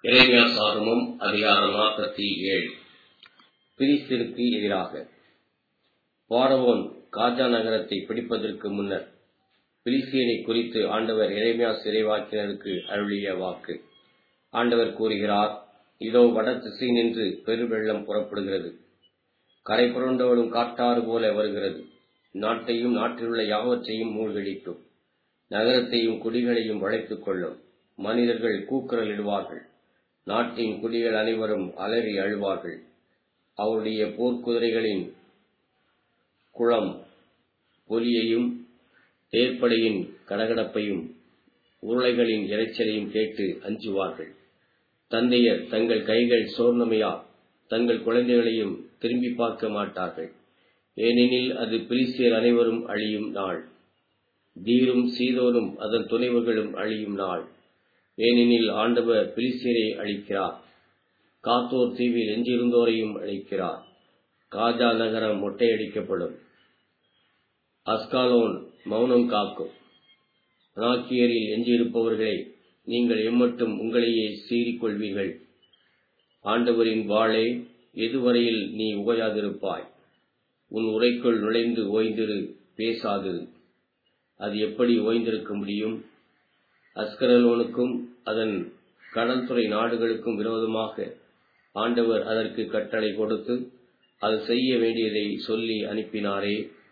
எரேமியாசாகமம் அதிகாரம் 47. பிலிஸ்தருக்கு எதிராக. பார்வோன் காஜா நகரத்தை பிடிப்பதற்கு முன்னர் பிலிஸ்தியரை குறித்து ஆண்டவர் எரேமியா இறைவாக்கினருக்கு அருளிய வாக்கு. ஆண்டவர் கூறுகிறார், இதோ வட திசை நின்று பெருவெள்ளம் புறப்படுகிறது, கரை புரண்டோடும் காட்டாறு போல வருகிறது. நாட்டையும் நாட்டிலுள்ள யாவற்றையும் மூழ்கடிக்கும், நகரத்தையும் குடிகளையும் வளைத்துக் கொள்ளும். மனிதர்கள் கூக்குரலிடுவார்கள், நாட்டின் குடிகள் அனைவரும் அலறி அழுவார்கள். அவருடைய போர்க்குதிரைகளின் குளம் பொலியையும் தேர்ப்படையின் கடகடப்பையும் உருளைகளின் இரைச்சலையும் கேட்டு அஞ்சுவார்கள். தந்தையர் தங்கள் கைகள் சோர்ணமையால் தங்கள் குழந்தைகளையும் திரும்பி பார்க்க மாட்டார்கள். ஏனெனில் அது பிலிஸ்தியர் அனைவரும் அழியும் நாள், தீரும் சீதோனும் அதன் துணைவர்களும் அழியும் நாள். ஏனெனில் ஆண்டவர் பிலிஸ்தியரை அழிக்கிறார், காத்தோர் தீவில் எஞ்சியிருந்தோரையும் அழிக்கிறார். காஜா நகரம் மொட்டையடிக்கப்படும், அஸ்காலோன் மௌனம் காக்கும். அனாக்கியரில் எஞ்சியிருப்பவர்களே, நீங்கள் எம்மட்டும் உங்களையே சீறிக்கொள்வீர்கள். ஆண்டவரின் வாளே, எதுவரையில் நீ ஓயாதிருப்பாய்? உன் உரைக்குள் நுழைந்து ஓய்ந்திரு, பேசாதிரு. அது எப்படி ஓய்ந்திருக்க முடியும்? அஸ்கலோனுக்கும் அதன் கடல்துறை நாடுகளுக்கும் விரோதமாக ஆண்டவர் அதற்கு கட்டளை கொடுத்து அது செய்ய வேண்டியதை சொல்லி அனுப்பினாரே.